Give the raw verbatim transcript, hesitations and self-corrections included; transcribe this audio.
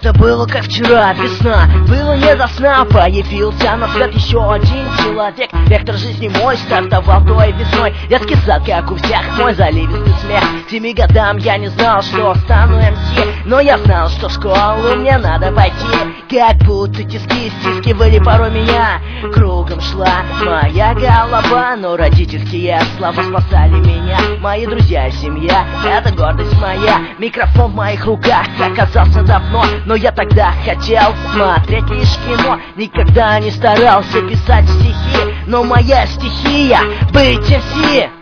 Это было как вчера, весна, было не до сна. Появился на свет еще один человек. Вектор жизни мой стартовал той весной. Детский сад, как у всех, мой заливистый смех. К семи годам я не знал, что стану эм си, но я знал, что в школу мне надо пойти. Как будто тиски стискивали порой меня. Кругом шла моя голова, но родительские слова спасали меня. Мои друзья и семья, это гордость моя. Микрофон в моих руках оказался давно, но я тогда хотел смотреть лишь кино. Никогда не старался писать стихи, но моя стихия — быть эм си.